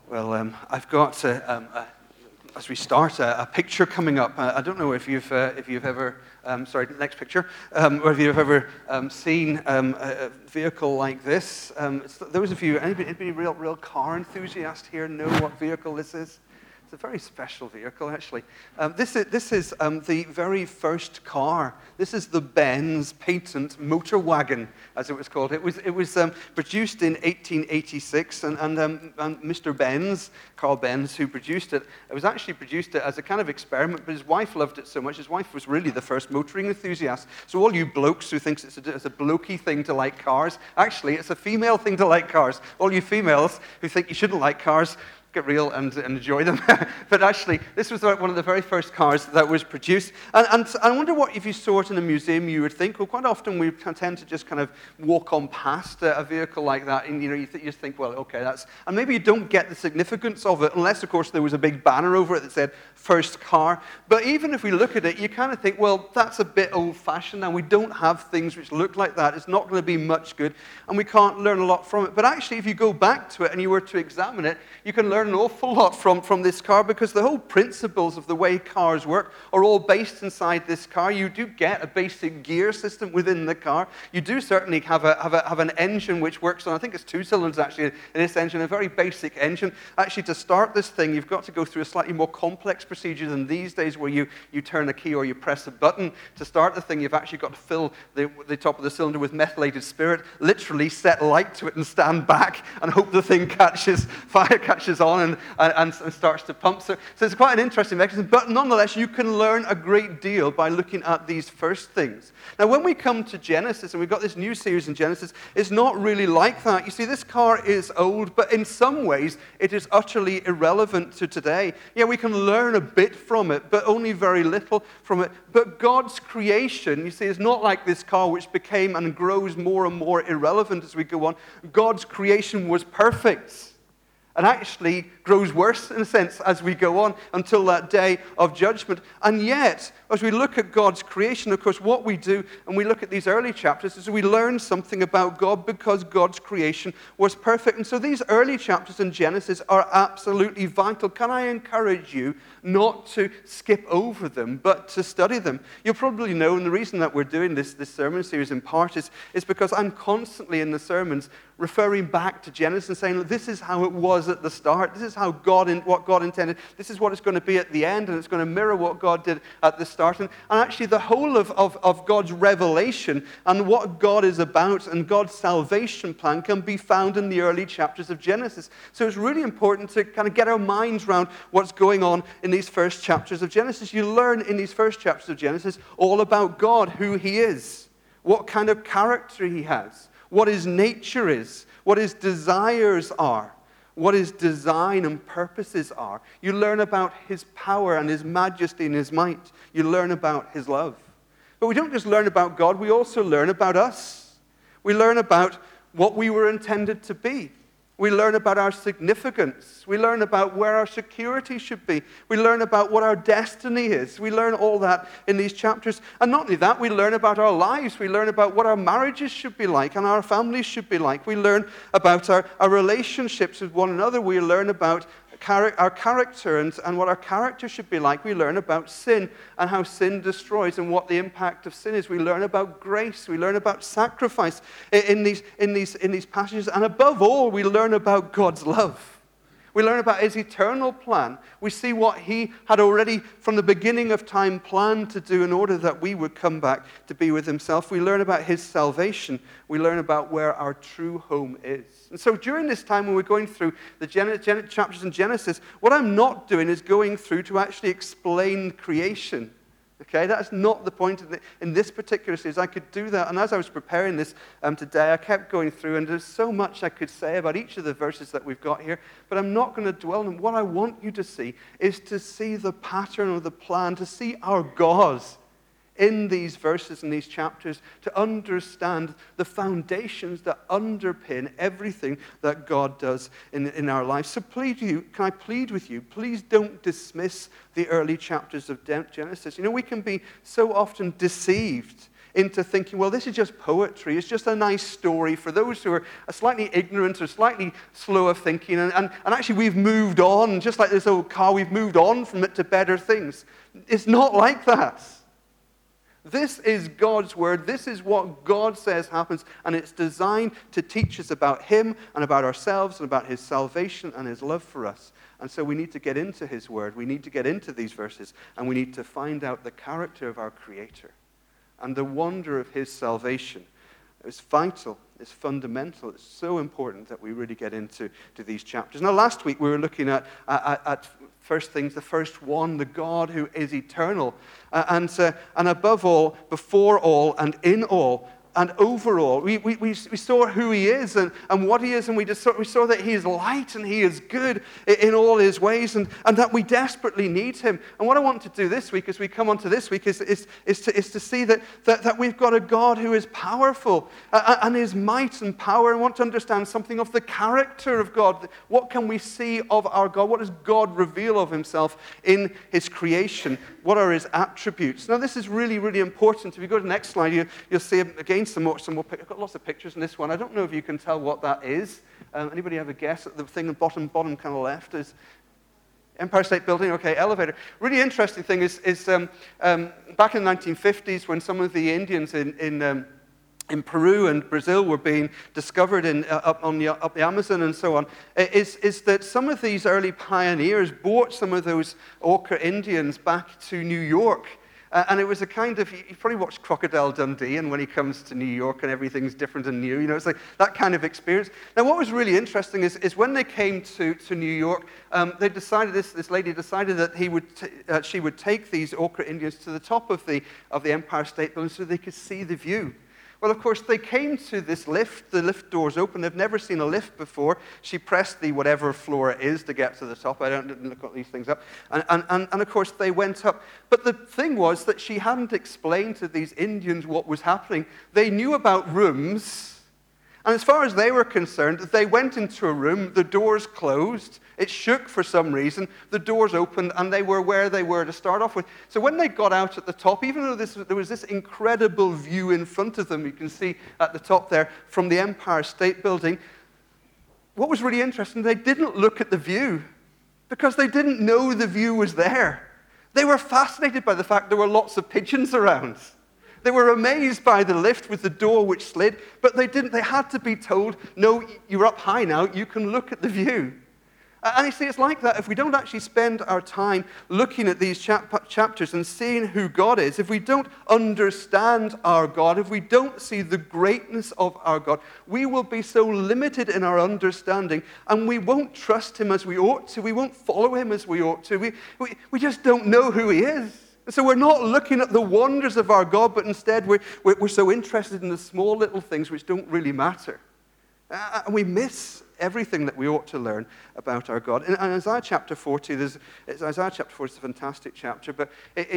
I've got, as we start, a picture coming up. I don't know if you've ever, next picture, or if you've ever seen a vehicle like this. Those of you, anybody real car enthusiast here know what vehicle this is? It's a very special vehicle, actually. This is the very first car. This is the Benz patent motor wagon, as it was called. It was produced in 1886, and Mr. Benz, Carl Benz, who produced it, was actually produced it as a kind of experiment, but his wife loved it so much. His wife was really the first motoring enthusiast. So all you blokes who think it's a blokey thing to like cars, actually, it's a female thing to like cars. All you females who think you shouldn't like cars, get real and enjoy them. But actually, this was one of the very first cars that was produced. And I wonder what, if you saw it in a museum, you would think, well, quite often we tend to just kind of walk on past a vehicle like that, and you just think, well, okay, that's, and maybe you don't get the significance of it, unless, of course, there was a big banner over it that said, first car. But even if we look at it, you kind of think, well, that's a bit old-fashioned, and we don't have things which look like that. It's not going to be much good, and we can't learn a lot from it. But actually, if you go back to it and you were to examine it, you can learn an awful lot from this car, because the whole principles of the way cars work are all based inside this car. You do get a basic gear system within the car. You do certainly have an engine which works on, I think it's 2 cylinders actually in this engine, a very basic engine. Actually, to start this thing, you've got to go through a slightly more complex procedure than these days, where you turn a key or you press a button. To start the thing, you've actually got to fill the top of the cylinder with methylated spirit, literally set light to it and stand back and hope the thing fire catches on and starts to pump. So it's quite an interesting mechanism, but nonetheless, you can learn a great deal by looking at these first things. Now, when we come to Genesis, and we've got this new series in Genesis, it's not really like that. You see, this car is old, but in some ways, it is utterly irrelevant to today. Yeah, we can learn a bit from it, but only very little from it. But God's creation, you see, is not like this car which became and grows more and more irrelevant as we go on. God's creation was perfect, and actually grows worse, in a sense, as we go on until that day of judgment. And yet, as we look at God's creation, of course, what we do, and we look at these early chapters, is we learn something about God because God's creation was perfect. And so these early chapters in Genesis are absolutely vital. Can I encourage you not to skip over them, but to study them? You'll probably know, and the reason that we're doing this sermon series in part is because I'm constantly in the sermons referring back to Genesis and saying, this is how it was at the start. This is how what God intended. This is what it's going to be at the end, and it's going to mirror what God did at the start. And actually, the whole of God's revelation and what God is about and God's salvation plan can be found in the early chapters of Genesis. So it's really important to kind of get our minds around what's going on in these first chapters of Genesis. You learn in these first chapters of Genesis all about God, who He is, what kind of character He has, what His nature is, what His desires are, what His design and purposes are. You learn about His power and His majesty and His might. You learn about His love. But we don't just learn about God, we also learn about us. We learn about what we were intended to be. We learn about our significance. We learn about where our security should be. We learn about what our destiny is. We learn all that in these chapters. And not only that, we learn about our lives. We learn about what our marriages should be like and our families should be like. We learn about our relationships with one another. We learn about our character and what our character should be like. We learn about sin and how sin destroys and what the impact of sin is. We learn about grace. We learn about sacrifice in these passages. And above all, we learn about God's love. We learn about His eternal plan. We see what He had already, from the beginning of time, planned to do in order that we would come back to be with Himself. We learn about His salvation. We learn about where our true home is. And so during this time when we're going through the chapters in Genesis, what I'm not doing is going through to actually explain creation. Okay, that's not the point in this particular series. I could do that, and as I was preparing this today, I kept going through, and there's so much I could say about each of the verses that we've got here, but I'm not going to dwell on them. What I want you to see is to see the pattern or the plan, to see our God in these verses and these chapters, to understand the foundations that underpin everything that God does in our lives. So can I plead with you, please don't dismiss the early chapters of Genesis. You know, we can be so often deceived into thinking, well, this is just poetry. It's just a nice story for those who are slightly ignorant or slightly slow of thinking. And actually, we've moved on, just like this old car, we've moved on from it to better things. It's not like that. This is God's word. This is what God says happens, and it's designed to teach us about him and about ourselves and about his salvation and his love for us. And so we need to get into his word. We need to get into these verses, and we need to find out the character of our Creator and the wonder of his salvation. It's vital. It's fundamental. It's so important that we really get into these chapters. Now, last week we were looking at first things, the first one, the God who is eternal, and above all, before all, and in all, and over all. We saw who he is and what he is, and we saw that he is light and he is good in all his ways, and that we desperately need him. And what I want to do this week, as we come on to this week, is to see that we've got a God who is powerful, and his might and power, and want to understand something of the character of God. What can we see of our God? What does God reveal of himself in his creation? What are his attributes? Now, this is really, really important. If you go to the next slide, you'll see again some more. I've got lots of pictures in this one. I don't know if you can tell what that is. Anybody have a guess at the thing at the bottom kind of left? Is Empire State Building, okay, elevator. Really interesting thing is back in the 1950s, when some of the Indians in Peru and Brazil were being discovered up the Amazon and so on, is that some of these early pioneers brought some of those Auca Indians back to New York. And it was a kind of, you've probably watched Crocodile Dundee, and when he comes to New York and everything's different and new, it's like that kind of experience. Now, what was really interesting is when they came to New York, they decided, this lady decided that she would take these Auca Indians to the top of the Empire State Building so they could see the view. Well, of course, they came to this lift. The lift doors open. They've never seen a lift before. She pressed the whatever floor it is to get to the top. I didn't look at these things up. And of course, they went up. But the thing was that she hadn't explained to these Indians what was happening. They knew about rooms. And as far as they were concerned, they went into a room, the doors closed, it shook for some reason, the doors opened, and they were where they were to start off with. So when they got out at the top, even though there was this incredible view in front of them, you can see at the top there, from the Empire State Building, what was really interesting, they didn't look at the view, because they didn't know the view was there. They were fascinated by the fact there were lots of pigeons around. They were amazed by the lift with the door which slid, but they didn't. They had to be told, no, you're up high now, you can look at the view. And you see, it's like that. If we don't actually spend our time looking at these chapters and seeing who God is, if we don't understand our God, if we don't see the greatness of our God, we will be so limited in our understanding, and we won't trust him as we ought to. We won't follow him as we ought to. We just don't know who he is. So we're not looking at the wonders of our God, but instead we're so interested in the small little things which don't really matter. And we miss everything that we ought to learn about our God. In Isaiah chapter 40, Isaiah chapter 40 is a fantastic chapter, but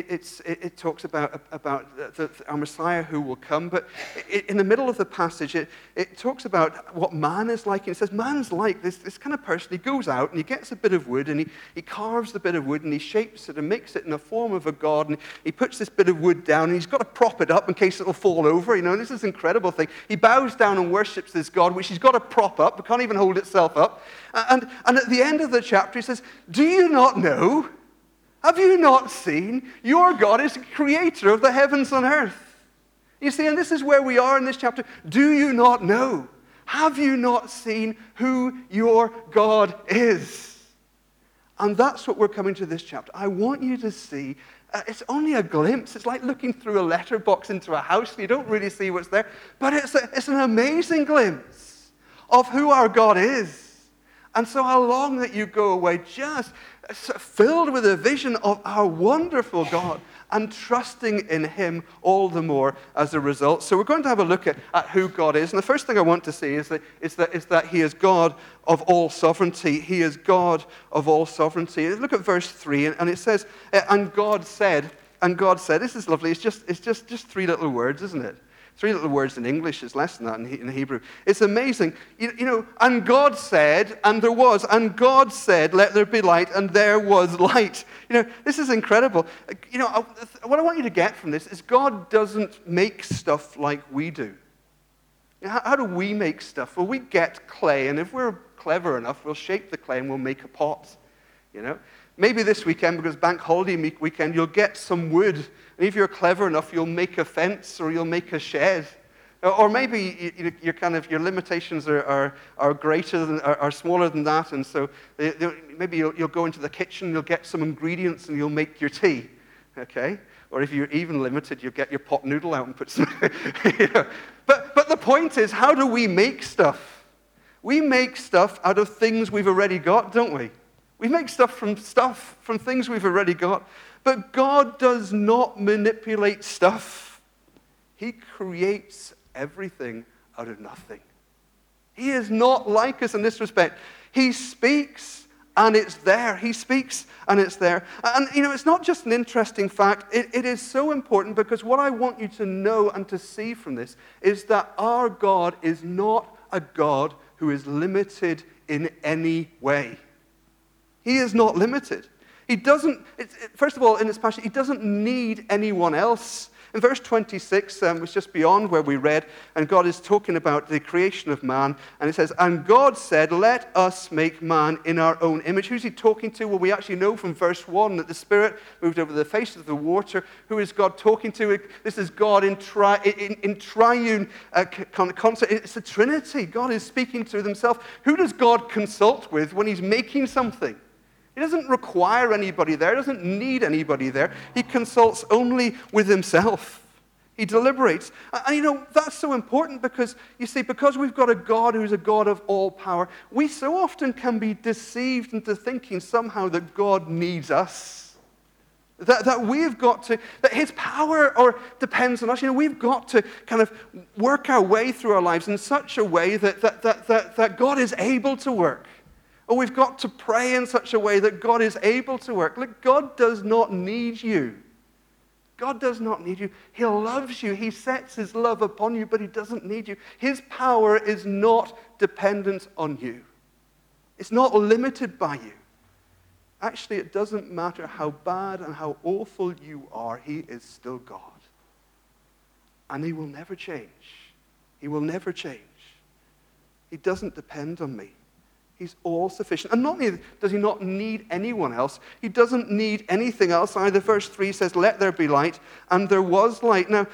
it talks about our Messiah who will come. But in the middle of the passage, it talks about what man is like. And it says, man's like this kind of person. He goes out and he gets a bit of wood and he carves the bit of wood and he shapes it and makes it in the form of a god. And he puts this bit of wood down and he's got to prop it up in case it'll fall over. And this is an incredible thing. He bows down and worships this god, which he's got to prop up. It can't even hold itself up. And at the end of the chapter, he says, do you not know? Have you not seen? Your God is the creator of the heavens and earth. You see, and this is where we are in this chapter. Do you not know? Have you not seen who your God is? And that's what we're coming to this chapter. I want you to see, it's only a glimpse. It's like looking through a letterbox into a house. You don't really see what's there. But it's an amazing glimpse of who our God is. And so how long that you go away just filled with a vision of our wonderful God and trusting in him all the more as a result. So we're going to have a look at who God is. And the first thing I want to see is that he is God of all sovereignty. He is God of all sovereignty. Look at verse 3, and it says, and God said, this is lovely. It's just three little words, isn't it? 3 little words in English is less than that in Hebrew. It's amazing. And God said, and there was, and God said, let there be light, and there was light. This is incredible. What I want you to get from this is God doesn't make stuff like we do. How do we make stuff? Well, we get clay, and if we're clever enough, we'll shape the clay and we'll make a pot. Maybe this weekend, because Bank Holiday weekend, you'll get some wood. And if you're clever enough, you'll make a fence or you'll make a shed. Or maybe your limitations are greater than, are smaller than that. And so maybe you'll go into the kitchen, you'll get some ingredients and you'll make your tea. Okay? Or if you're even limited, you'll get your pot noodle out and put some. But the point is, how do we make stuff? We make stuff out of things we've already got, don't we? We make stuff from things we've already got. But God does not manipulate stuff. He creates everything out of nothing. He is not like us in this respect. He speaks and it's there. He speaks and it's there. And it's not just an interesting fact. It is so important because what I want you to know and to see from this is that our God is not a God who is limited in any way. He is not limited. He doesn't, first of all, in this passage, he doesn't need anyone else. In verse 26, was just beyond where we read, and God is talking about the creation of man, and it says, and God said, let us make man in our own image. Who's he talking to? Well, we actually know from verse 1 that the Spirit moved over the face of the water. Who is God talking to? This is God in triune concept. It's a Trinity. God is speaking to himself. Who does God consult with when he's making something? He doesn't require anybody there. He doesn't need anybody there. He consults only with himself. He deliberates. And that's so important because, you see, because we've got a God who's a God of all power, we so often can be deceived into thinking somehow that God needs us. That we've got to, that his power depends on us. We've got to kind of work our way through our lives in such a way that God is able to work. Or we've got to pray in such a way that God is able to work. Look, God does not need you. God does not need you. He loves you. He sets his love upon you, but he doesn't need you. His power is not dependent on you. It's not limited by you. Actually, it doesn't matter how bad and how awful you are, he is still God. And he will never change. He will never change. He doesn't depend on me. He's all sufficient. And not only does he not need anyone else, he doesn't need anything else either. Verse 3 says, let there be light, and there was light. Now,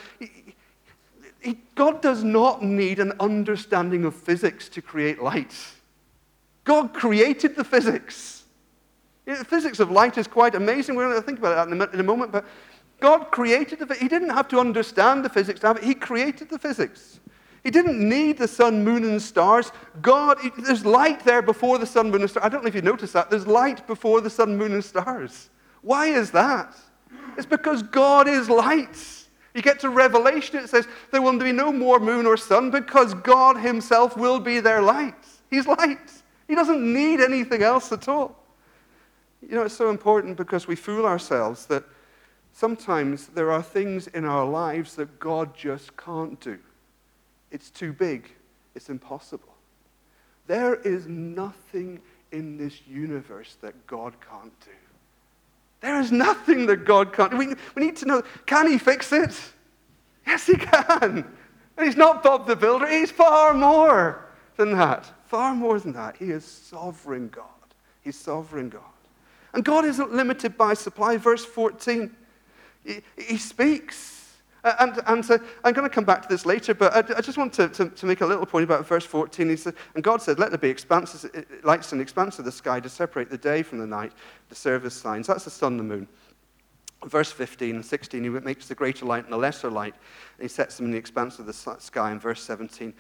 God does not need an understanding of physics to create light. God created the physics. The physics of light is quite amazing. We're going to think about that in a moment. But God created the physics. He didn't have to understand the physics to have it. He created the physics. He didn't need the sun, moon, and stars. There's light there before the sun, moon, and stars. I don't know if you noticed that. There's light before the sun, moon, and stars. Why is that? It's because God is light. You get to Revelation, it says there will be no more moon or sun because God himself will be their light. He's light. He doesn't need anything else at all. It's so important because we fool ourselves that sometimes there are things in our lives that God just can't do. It's too big. It's impossible. There is nothing in this universe that God can't do. There is nothing that God can't do. We need to know, can he fix it? Yes, he can. And he's not Bob the Builder. He's far more than that. Far more than that. He is sovereign God. He's sovereign God. And God isn't limited by supply. Verse 14, he speaks. And so I'm going to come back to this later, but I just want to make a little point about verse 14. He said, and God said, let there be lights in the expanse of the sky to separate the day from the night, to serve as signs. That's the sun and the moon. Verse 15 and 16, he makes the greater light and the lesser light, and he sets them in the expanse of the sky in verse 17.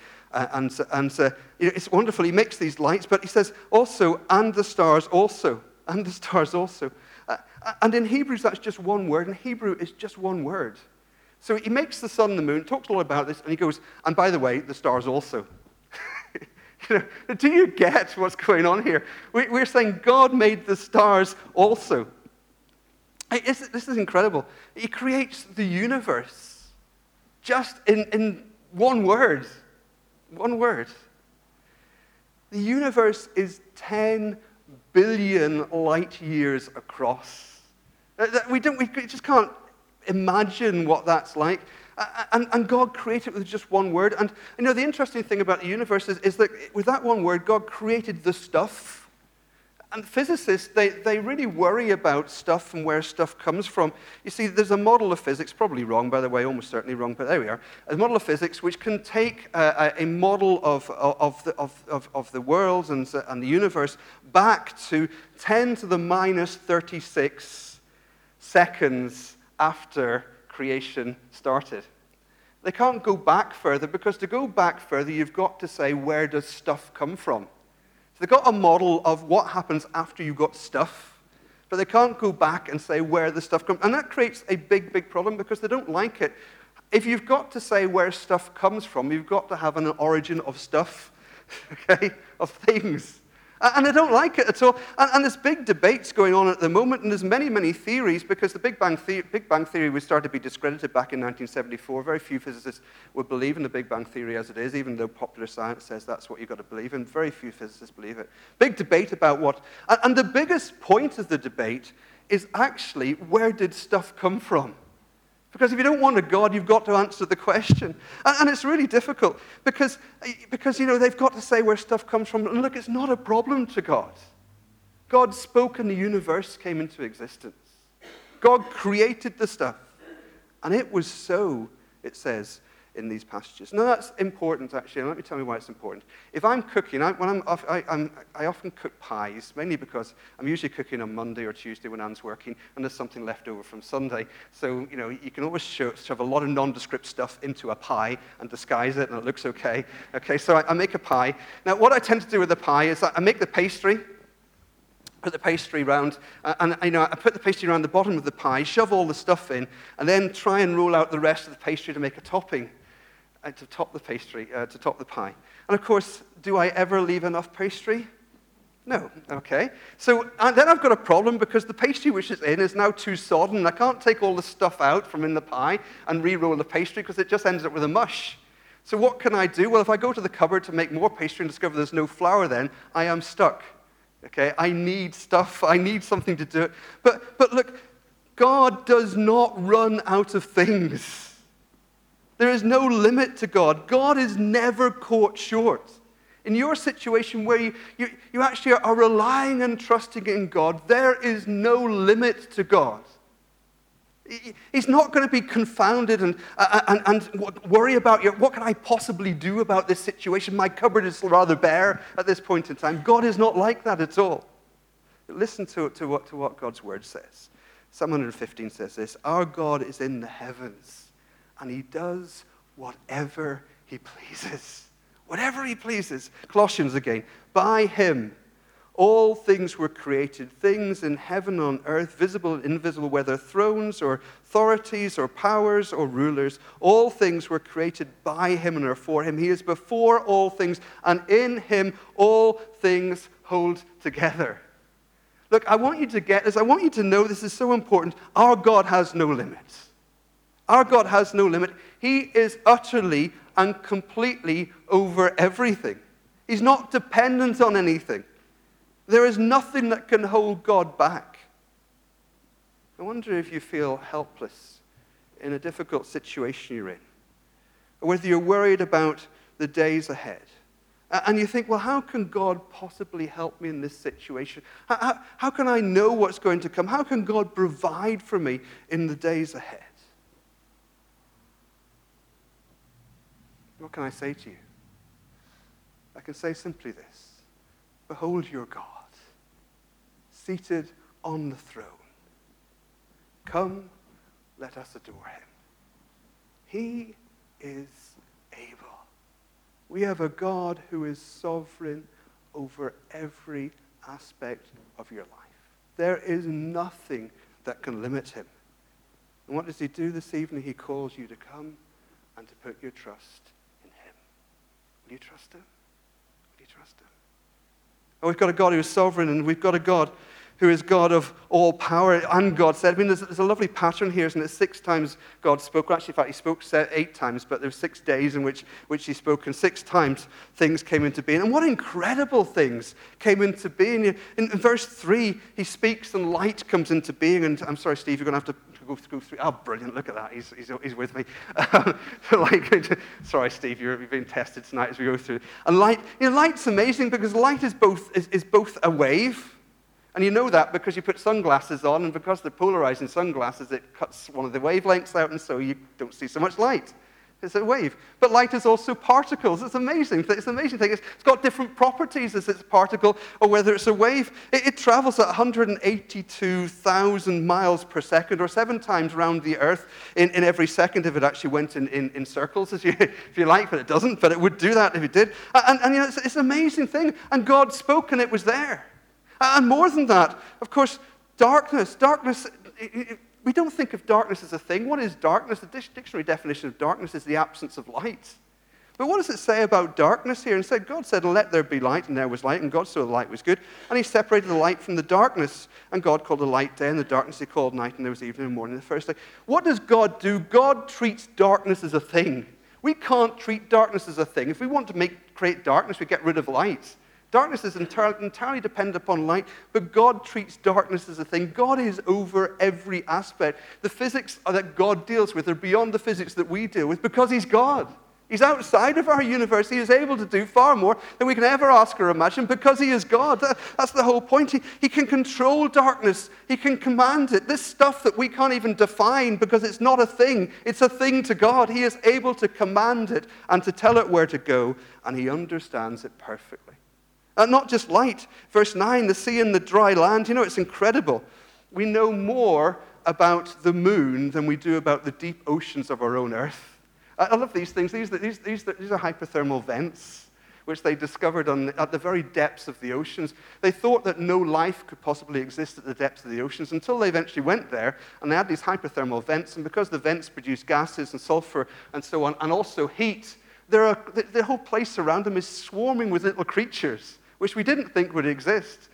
It's wonderful. He makes these lights, but he says also, and the stars also, and the stars also. And in Hebrews, that's just one word. In Hebrew, it's just one word. So he makes the sun and the moon, talks all about this, and he goes, and by the way, the stars also. Do you get what's going on here? We're saying God made the stars also. This is incredible. He creates the universe just in One word. One word. The universe is 10 billion light years across. We just can't imagine what that's like. And God created it with just one word. And the interesting thing about the universe is that with that one word, God created the stuff. And physicists, they really worry about stuff and where stuff comes from. You see, there's a model of physics, probably wrong, by the way, almost certainly wrong, but there we are. A model of physics which can take a model of the world and the universe back to 10 to the minus 36 seconds after creation started. They can't go back further, because to go back further, you've got to say, where does stuff come from? So they've got a model of what happens after you got stuff, but they can't go back and say where the stuff comes. And that creates a big, big problem, because they don't like it. If you've got to say where stuff comes from, you've got to have an origin of stuff, okay, of things. And I don't like it at all. And there's big debates going on at the moment, and there's many, many theories, because the Big Bang Theory was started to be discredited back in 1974. Very few physicists would believe in the Big Bang Theory as it is, even though popular science says that's what you've got to believe in. Very few physicists believe it. Big debate about what... And the biggest point of the debate is actually, where did stuff come from? Because if you don't want a God, you've got to answer the question. And it's really difficult, because they've got to say where stuff comes from. And look, it's not a problem to God. God spoke and the universe came into existence. God created the stuff. And it was so, it says in these passages. Now, that's important, actually, and let me tell you why it's important. If I'm cooking, I often cook pies, mainly because I'm usually cooking on Monday or Tuesday when Anne's working, and there's something left over from Sunday. So, you can always shove a lot of nondescript stuff into a pie and disguise it, and it looks okay. Okay, so I make a pie. Now, what I tend to do with the pie is I make the pastry, put the pastry around, and I put the pastry around the bottom of the pie, shove all the stuff in, and then try and roll out the rest of the pastry to make a topping. To top the pastry, to top the pie. And of course, do I ever leave enough pastry? No, okay. So then I've got a problem, because the pastry which is in is now too sodden, and I can't take all the stuff out from in the pie and re-roll the pastry, because it just ends up with a mush. So what can I do? Well, if I go to the cupboard to make more pastry and discover there's no flour, then I am stuck. Okay, I need stuff, I need something to do it. But look, God does not run out of things. There is no limit to God. God is never caught short. In your situation where you actually are relying and trusting in God, there is no limit to God. He's not going to be confounded and worry about what can I possibly do about this situation? My cupboard is rather bare at this point in time. God is not like that at all. But listen to what God's word says. Psalm 115 says this: our God is in the heavens, and he does whatever he pleases. Whatever he pleases. Colossians again. By him, all things were created, things in heaven and on earth, visible and invisible, whether thrones or authorities or powers or rulers. All things were created by him and are for him. He is before all things, and in him all things hold together. Look, I want you to get this. I want you to know this is so important. Our God has no limits. Our God has no limit. He is utterly and completely over everything. He's not dependent on anything. There is nothing that can hold God back. I wonder if you feel helpless in a difficult situation you're in, or whether you're worried about the days ahead. And you think, well, how can God possibly help me in this situation? How can I know what's going to come? How can God provide for me in the days ahead? What can I say to you? I can say simply this: behold your God, seated on the throne. Come, let us adore him. He is able. We have a God who is sovereign over every aspect of your life. There is nothing that can limit him. And what does he do this evening? He calls you to come and to put your trust in him. Will you trust him? Will you trust him? And we've got a God who is sovereign, and we've got a God who is God of all power. And God said, I mean, there's a lovely pattern here, isn't it? 6 times God spoke. Actually, in fact, he spoke 8 times, but there were 6 days in which he spoke, and 6 times things came into being. And what incredible things came into being. In verse 3, he speaks and light comes into being. And I'm sorry, Steve, you're going to have to go through. Oh, brilliant, look at that. He's with me. Sorry, Steve, you're being tested tonight as we go through. And light, light's amazing because light is both a wave. And you know that because you put sunglasses on, and because they're polarizing sunglasses, it cuts one of the wavelengths out, and so you don't see so much light. It's a wave. But light is also particles. It's amazing. It's an amazing thing. It's got different properties as it's a particle or whether it's a wave. It travels at 182,000 miles per second, or 7 times around the Earth in every second if it actually went in circles, if you like, but it doesn't. But it would do that if it did. And it's an amazing thing. And God spoke, and it was there. And more than that, of course, darkness, we don't think of darkness as a thing. What is darkness? The dictionary definition of darkness is the absence of light. But what does it say about darkness here? And God said, let there be light, and there was light, and God saw the light was good. And he separated the light from the darkness, and God called the light day, and the darkness he called night, and there was evening and morning the first day. What does God do? God treats darkness as a thing. We can't treat darkness as a thing. If we want to create darkness, we get rid of light. Darkness is entirely dependent upon light, but God treats darkness as a thing. God is over every aspect. The physics that God deals with are beyond the physics that we deal with because he's God. He's outside of our universe. He is able to do far more than we can ever ask or imagine because he is God. That's the whole point. He can control darkness. He can command it. This stuff that we can't even define because it's not a thing. It's a thing to God. He is able to command it and to tell it where to go, and he understands it perfectly. Not just light. Verse 9, the sea and the dry land. It's incredible. We know more about the moon than we do about the deep oceans of our own earth. I love these things. These are hypothermal vents, which they discovered at the very depths of the oceans. They thought that no life could possibly exist at the depths of the oceans until they eventually went there, and they had these hypothermal vents, and because the vents produce gases and sulfur and so on, and also heat, the whole place around them is swarming with little creatures, which we didn't think would exist.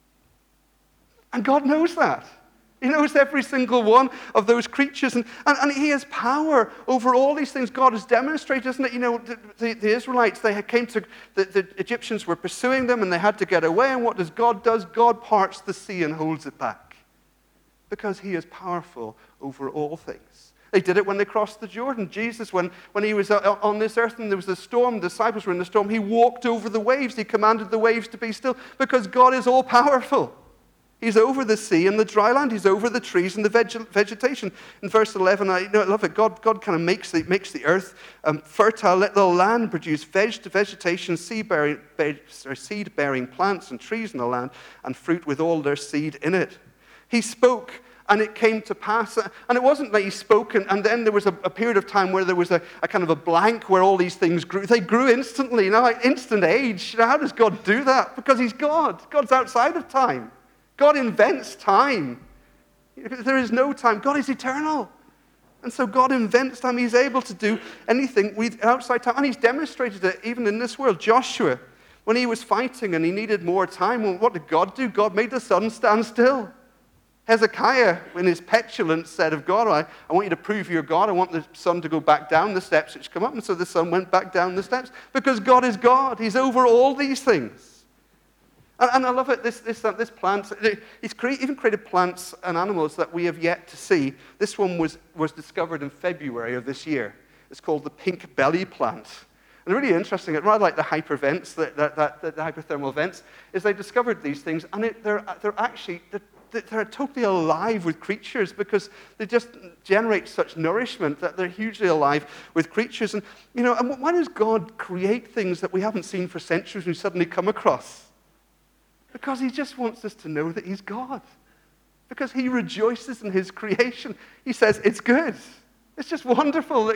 And God knows that. He knows every single one of those creatures. And he has power over all these things. God has demonstrated, isn't it? The Israelites, the Egyptians were pursuing them, and they had to get away. And what does? God parts the sea and holds it back. Because he is powerful over all things. They did it when they crossed the Jordan. Jesus, when he was on this earth and there was a storm, the disciples were in the storm, he walked over the waves. He commanded the waves to be still because God is all-powerful. He's over the sea and the dry land. He's over the trees and the vegetation. In verse 11, I love it. God kind of makes the earth fertile. Let the land produce vegetation, seed-bearing plants and trees in the land, and fruit with all their seed in it. He spoke, and it came to pass. And it wasn't that he spoke, and then there was a period of time where there was a kind of a blank where all these things grew. They grew instantly, like instant age. How does God do that? Because he's God. God's outside of time. God invents time. There is no time. God is eternal. And so God invents time. He's able to do anything outside time. And he's demonstrated it even in this world. Joshua, when he was fighting and he needed more time, well, what did God do? God made the sun stand still. Hezekiah, in his petulance, said of God, I want you to prove you're God. I want the sun to go back down the steps which come up. And so the sun went back down the steps because God is God. He's over all these things. And I love it, this plant, he's even created plants and animals that we have yet to see. This one was discovered in February of this year. It's called the pink belly plant. And really interesting, rather like the hypervents, the hypothermal vents, is they discovered these things, and they're totally alive with creatures because they just generate such nourishment that they're hugely alive with creatures. And why does God create things that we haven't seen for centuries and we suddenly come across? Because he just wants us to know that he's God. Because he rejoices in his creation. He says, it's good. It's just wonderful.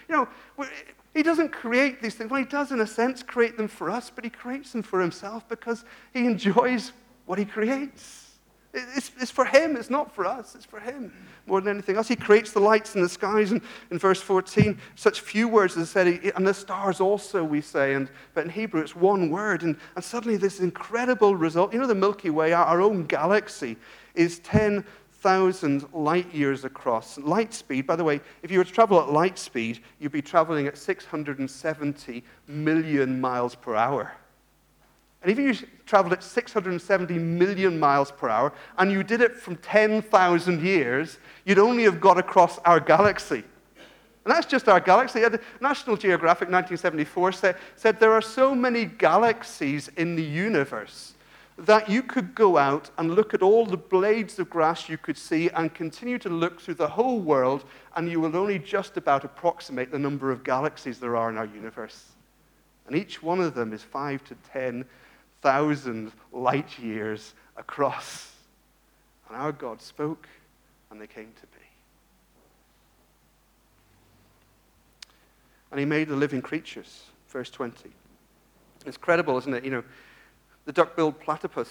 He doesn't create these things. Well, he does, in a sense, create them for us, but he creates them for himself because he enjoys what he creates. It's for him. It's not for us. It's for him more than anything else. He creates the lights in the skies. And in verse 14, such few words as said, and the stars also, we say. But in Hebrew, it's one word. And suddenly this incredible result. You know, the Milky Way, our own galaxy, is 10,000 light years across. Light speed, by the way, if you were to travel at light speed, you'd be traveling at 670 million miles per hour. And if you traveled at 670 million miles per hour, and you did it from 10,000 years, you'd only have got across our galaxy. And that's just our galaxy. National Geographic 1974 said there are so many galaxies in the universe that you could go out and look at all the blades of grass you could see and continue to look through the whole world, and you will only just about approximate the number of galaxies there are in our universe. And each one of them is 5 to 10,000 light years across. And our God spoke, and they came to be. And he made the living creatures, verse 20. It's credible, isn't it? You know, the duck-billed platypus.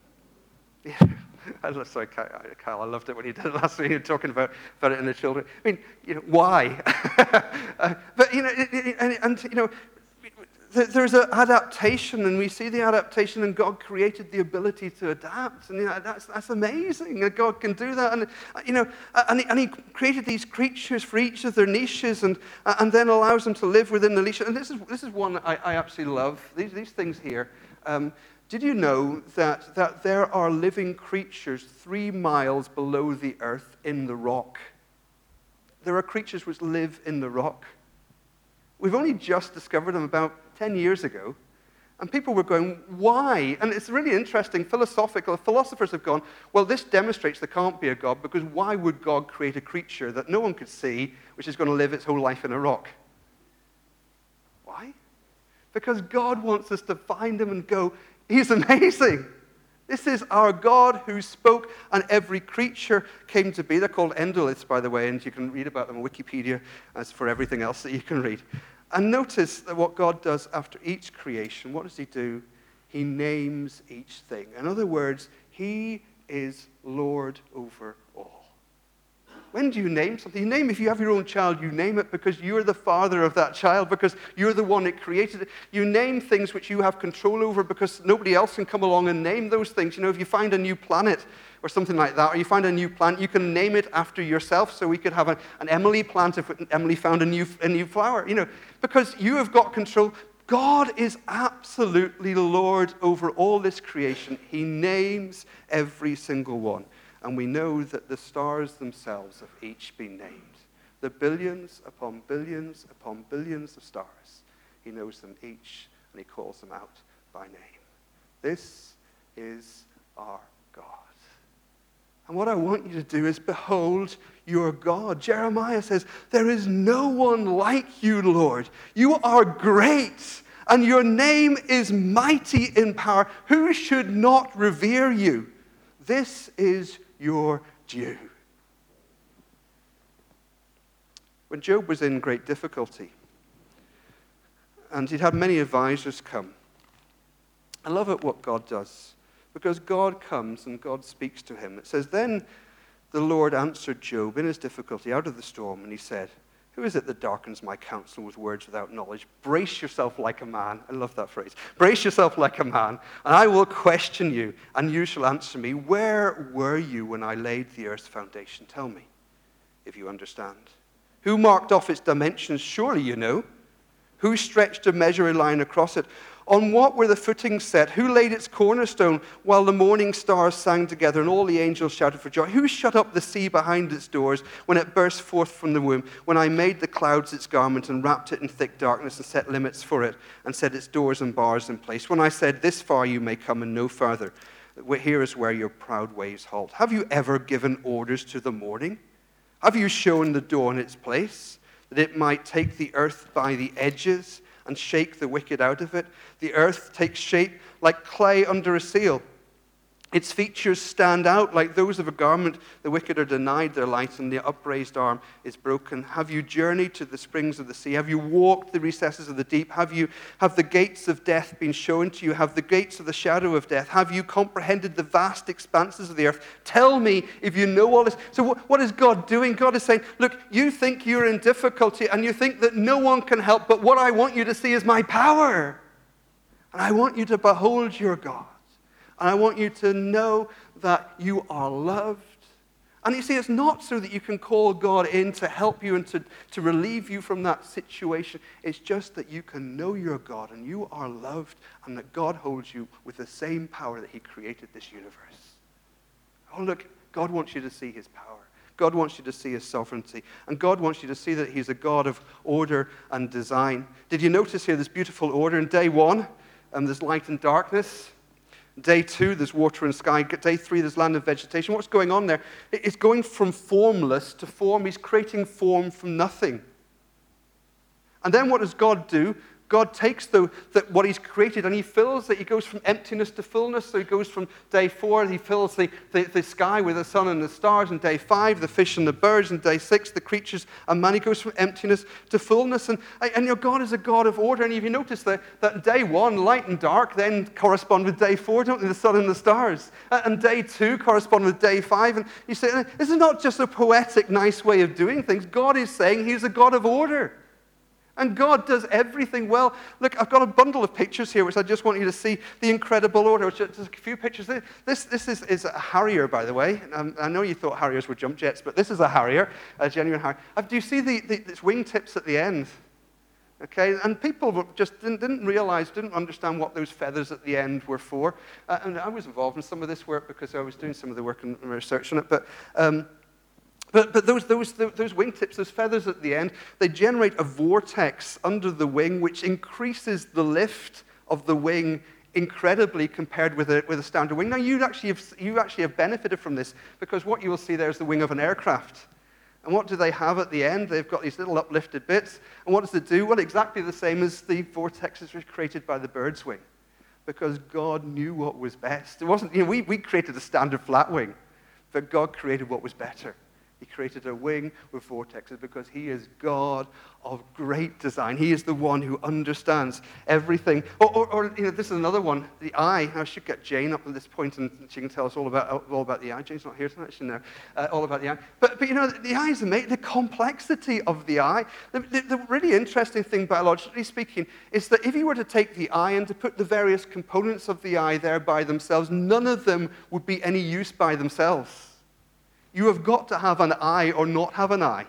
Sorry, Kyle, I loved it when you did it last week. You were talking about it in the children. I mean, you know, why? But, you know, and you know, there's an adaptation, and we see the adaptation, and God created the ability to adapt, and you know, that's amazing that God can do that. And you know, and he created these creatures for each of their niches, and then allows them to live within the niche. And this is one I absolutely love. These things here. Did you know that there are living creatures 3 miles below the earth in the rock? There are creatures which live in the rock. We've only just discovered them about 10 years ago, and people were going, why? And it's really interesting, philosophers have gone, well, this demonstrates there can't be a God, because why would God create a creature that no one could see, which is going to live its whole life in a rock? Why? Because God wants us to find him and go, he's amazing. This is our God who spoke, and every creature came to be. They're called endoliths, by the way, and you can read about them on Wikipedia, as for everything else that you can read. And notice that what God does after each creation, what does he do? He names each thing. In other words, he is Lord over all. When do you name something? You name, if you have your own child, you name it because you're the father of that child, because you're the one that created it. You name things which you have control over because nobody else can come along and name those things. You know, if you find a new planet or something like that, or you find a new plant, you can name it after yourself. So we could have an Emily plant if Emily found a new flower, you know, because you have got control. God is absolutely Lord over all this creation. He names every single one. And we know that the stars themselves have each been named. The billions upon billions upon billions of stars. He knows them each, and he calls them out by name. This is our God. And what I want you to do is behold your God. Jeremiah says, there is no one like you, Lord. You are great, and your name is mighty in power. Who should not revere you? This is your due. When Job was in great difficulty, and he'd had many advisors come, I love it what God does, because God comes and God speaks to him. It says, then the Lord answered Job in his difficulty out of the storm, and he said, who is it that darkens my counsel with words without knowledge? Brace yourself like a man. I love that phrase. Brace yourself like a man, and I will question you, and you shall answer me. Where were you when I laid the earth's foundation? Tell me, if you understand. Who marked off its dimensions? Surely you know. Who stretched a measuring line across it? On what were the footings set? Who laid its cornerstone while the morning stars sang together and all the angels shouted for joy? Who shut up the sea behind its doors when it burst forth from the womb? When I made the clouds its garment and wrapped it in thick darkness and set limits for it and set its doors and bars in place? When I said, this far you may come and no further. Here is where your proud ways halt. Have you ever given orders to the morning? Have you shown the dawn its place, that it might take the earth by the edges and shake the wicked out of it? The earth takes shape like clay under a seal. Its features stand out like those of a garment. The wicked are denied their light, and the upraised arm is broken. Have you journeyed to the springs of the sea? Have you walked the recesses of the deep? Have the gates of death been shown to you? Have the gates of the shadow of death? Have you comprehended the vast expanses of the earth? Tell me if you know all this. So what is God doing? God is saying, look, you think you're in difficulty, and you think that no one can help, but what I want you to see is my power. And I want you to behold your God. And I want you to know that you are loved. And you see, it's not so that you can call God in to help you and to relieve you from that situation. It's just that you can know your God and you are loved and that God holds you with the same power that he created this universe. Oh, look, God wants you to see his power. God wants you to see his sovereignty. And God wants you to see that he's a God of order and design. Did you notice here this beautiful order? In day 1, there's light and darkness. Day 2, there's water and sky. Day 3, there's land and vegetation. What's going on there? It's going from formless to form. He's creating form from nothing. And then what does God do? God takes what he's created and he fills it. He goes from emptiness to fullness. So he goes from day 4, he fills the sky with the sun and the stars. And day 5, the fish and the birds. And day 6, the creatures and man. He goes from emptiness to fullness. And your God is a God of order. And if you notice that day 1, light and dark, then correspond with day 4, don't they? The sun and the stars. And day 2 correspond with day 5. And you say, this is not just a poetic, nice way of doing things. God is saying he's a God of order. And God does everything well. Look, I've got a bundle of pictures here, which I just want you to see the incredible order. Just a few pictures. This is a Harrier, by the way. I know you thought Harriers were jump jets, but this is a Harrier, a genuine Harrier. Do you see its wingtips at the end? Okay, and people just didn't realize, didn't understand what those feathers at the end were for. And I was involved in some of this work because I was doing some of the work and research on it. But those wingtips, those feathers at the end, they generate a vortex under the wing which increases the lift of the wing incredibly compared with a standard wing. Now, you actually have benefited from this because what you will see there is the wing of an aircraft. And what do they have at the end? They've got these little uplifted bits. And what does it do? Well, exactly the same as the vortexes were created by the bird's wing because God knew what was best. It wasn't, we created a standard flat wing, but God created what was better. He created a wing with vortexes because he is God of great design. He is the one who understands everything. Or this is another one, the eye. I should get Jane up at this point and she can tell us all about the eye. Jane's not here tonight, she know all about the eye. But the eye is amazing. The complexity of the eye. The really interesting thing, biologically speaking, is that if you were to take the eye and to put the various components of the eye there by themselves, none of them would be any use by themselves. You have got to have an eye or not have an eye.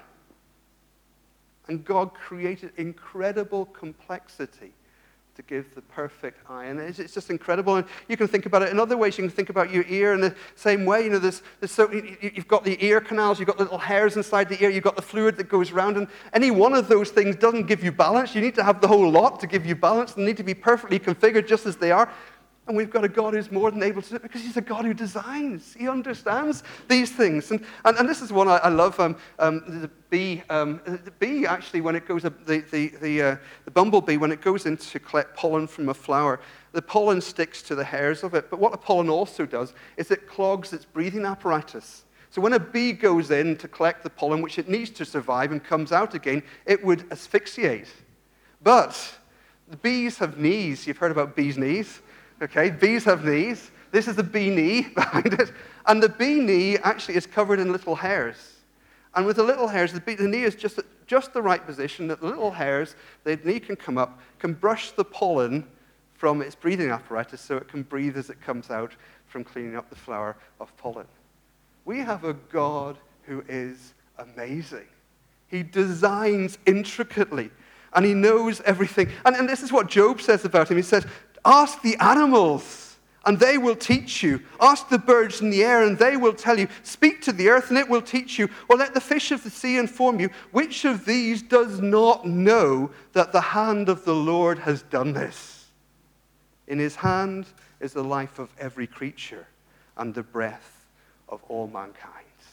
And God created incredible complexity to give the perfect eye. And it's just incredible. And you can think about it in other ways. You can think about your ear in the same way. You've got the ear canals, you've got little hairs inside the ear, you've got the fluid that goes around. And any one of those things doesn't give you balance. You need to have the whole lot to give you balance. They need to be perfectly configured just as they are. And we've got a God who's more than able to do it because he's a God who designs. He understands these things. And this is one I love. The bee, actually, when it goes, the bumblebee, when it goes in to collect pollen from a flower, the pollen sticks to the hairs of it. But what the pollen also does is it clogs its breathing apparatus. So when a bee goes in to collect the pollen, which it needs to survive and comes out again, it would asphyxiate. But the bees have knees. You've heard about bees' knees. Okay, bees have knees. This is the bee knee behind it. And the bee knee actually is covered in little hairs. And with the little hairs, the knee is just the right position that the little hairs, the knee can come up, can brush the pollen from its breathing apparatus so it can breathe as it comes out from cleaning up the flower of pollen. We have a God who is amazing. He designs intricately, and he knows everything. And this is what Job says about him. He says, ask the animals, and they will teach you. Ask the birds in the air, and they will tell you. Speak to the earth, and it will teach you. Or let the fish of the sea inform you. Which of these does not know that the hand of the Lord has done this? In his hand is the life of every creature and the breath of all mankind.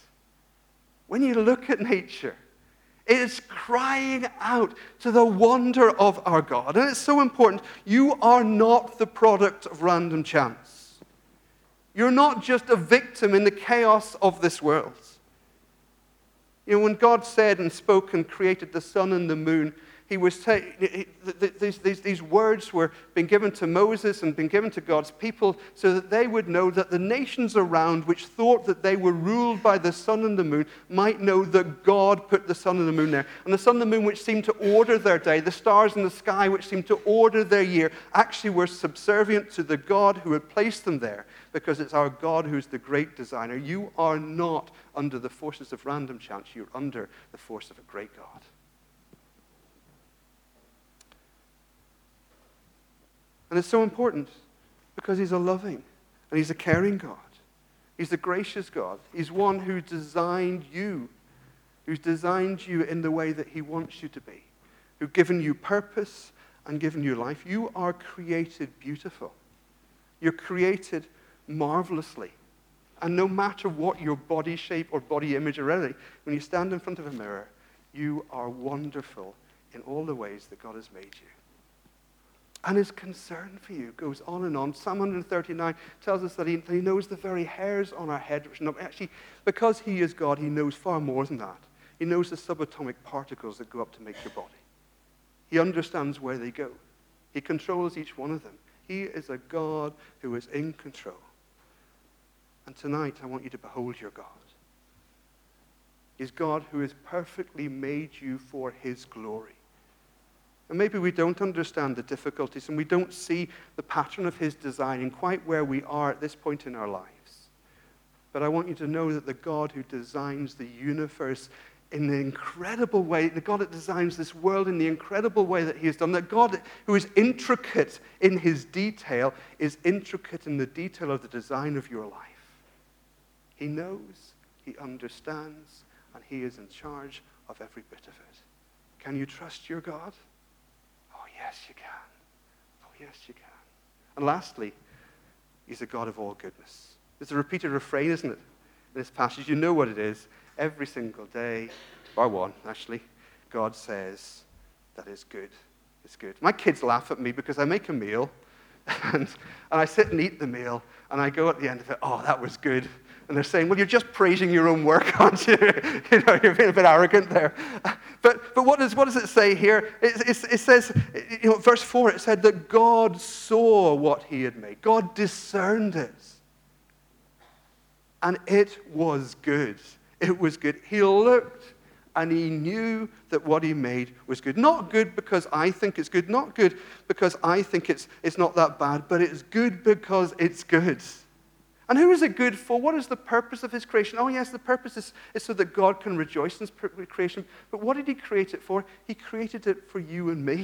When you look at nature, it is crying out to the wonder of our God. And it's so important. You are not the product of random chance. You're not just a victim in the chaos of this world. You know, when God said and spoke and created the sun and the moon, he was these words were being given to Moses and been given to God's people so that they would know that the nations around which thought that they were ruled by the sun and the moon might know that God put the sun and the moon there. And the sun and the moon, which seemed to order their day, the stars in the sky, which seemed to order their year, actually were subservient to the God who had placed them there, because it's our God who's the great designer. You are not under the forces of random chance. You're under the force of a great God. And it's so important because he's a loving and he's a caring God. He's a gracious God. He's one who designed you, who's designed you in the way that he wants you to be, who's given you purpose and given you life. You are created beautiful. You're created marvelously. And no matter what your body shape or body image or anything, when you stand in front of a mirror, you are wonderful in all the ways that God has made you. And his concern for you goes on and on. Psalm 139 tells us that he knows the very hairs on our head. Actually, because he is God, he knows far more than that. He knows the subatomic particles that go up to make your body. He understands where they go. He controls each one of them. He is a God who is in control. And tonight, I want you to behold your God. He's God who has perfectly made you for his glory. And maybe we don't understand the difficulties and we don't see the pattern of his design and quite where we are at this point in our lives. But I want you to know that the God who designs the universe in the incredible way, the God that designs this world in the incredible way that he has done, that God who is intricate in his detail is intricate in the detail of the design of your life. He knows, he understands, and he is in charge of every bit of it. Can you trust your God? Yes, you can. Oh, yes, you can. And lastly, he's a God of all goodness. It's a repeated refrain, isn't it, in this passage? You know what it is. Every single day, bar one, actually, God says that it's good. It's good. My kids laugh at me because I make a meal, and I sit and eat the meal, and I go at the end of it, oh, that was good. And they're saying, well, you're just praising your own work, aren't you? You're being a bit arrogant there. But what does it say here? It says, verse 4, it said that God saw what he had made. God discerned it. And it was good. It was good. He looked and he knew that what he made was good. Not good because I think it's good. Not good because I think it's not that bad. But it's good because it's good. And who is it good for? What is the purpose of his creation? Oh, yes, the purpose is so that God can rejoice in his creation. But what did he create it for? He created it for you and me.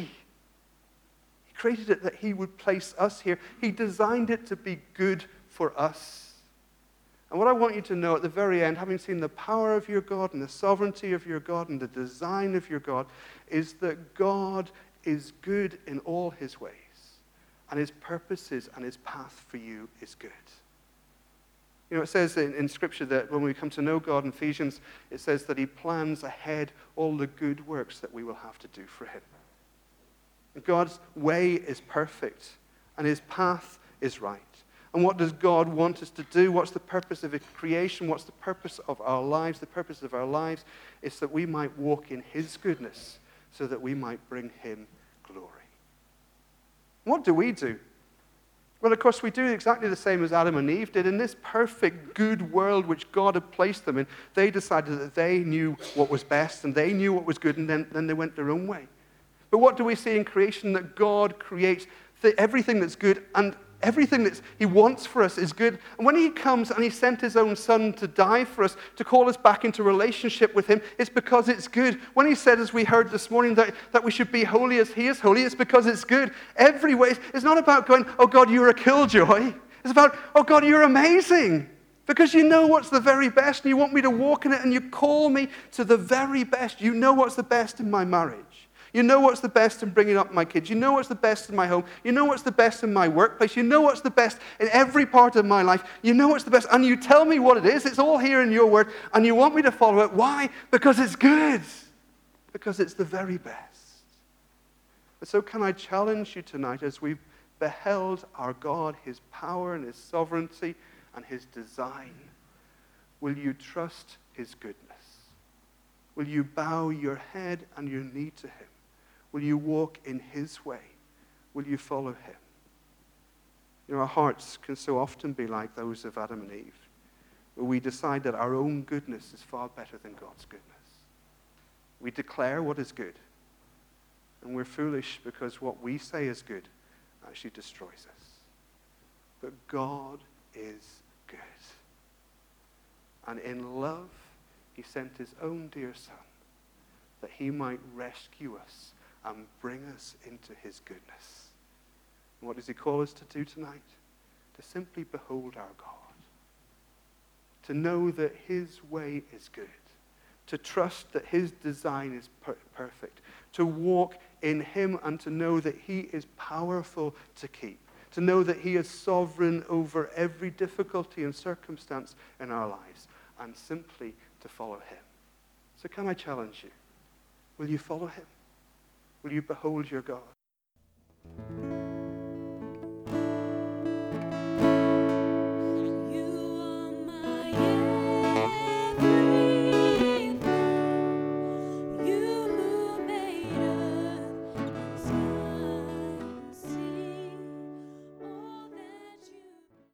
He created it that he would place us here. He designed it to be good for us. And what I want you to know at the very end, having seen the power of your God and the sovereignty of your God and the design of your God, is that God is good in all his ways. And his purposes and his path for you is good. You know, it says in Scripture that when we come to know God in Ephesians, it says that he plans ahead all the good works that we will have to do for him. And God's way is perfect, and his path is right. And what does God want us to do? What's the purpose of his creation? What's the purpose of our lives? The purpose of our lives is that we might walk in his goodness so that we might bring him glory. What do we do? Well, of course, we do exactly the same as Adam and Eve did. In this perfect, good world which God had placed them in, they decided that they knew what was best and they knew what was good, and then they went their own way. But what do we see in creation? That God creates everything that's good, and everything that he wants for us is good. And when he comes and he sent his own son to die for us, to call us back into relationship with him, it's because it's good. When he said, as we heard this morning, that we should be holy as he is holy, it's because it's good. Every way. It's not about going, oh God, you're a killjoy. It's about, oh God, you're amazing. Because you know what's the very best, and you want me to walk in it, and you call me to the very best. You know what's the best in my marriage. You know what's the best in bringing up my kids. You know what's the best in my home. You know what's the best in my workplace. You know what's the best in every part of my life. You know what's the best. And you tell me what it is. It's all here in your word. And you want me to follow it. Why? Because it's good. Because it's the very best. And so can I challenge you tonight, as we've beheld our God, his power and his sovereignty and his design, will you trust his goodness? Will you bow your head and your knee to him? Will you walk in his way? Will you follow him? You know, our hearts can so often be like those of Adam and Eve, where we decide that our own goodness is far better than God's goodness. We declare what is good, and we're foolish because what we say is good actually destroys us. But God is good. And in love, he sent his own dear Son that he might rescue us and bring us into his goodness. And what does he call us to do tonight? To simply behold our God. To know that his way is good. To trust that his design is perfect. To walk in him and to know that he is powerful to keep. To know that he is sovereign over every difficulty and circumstance in our lives. And simply to follow him. So can I challenge you? Will you follow him? Will you behold your God?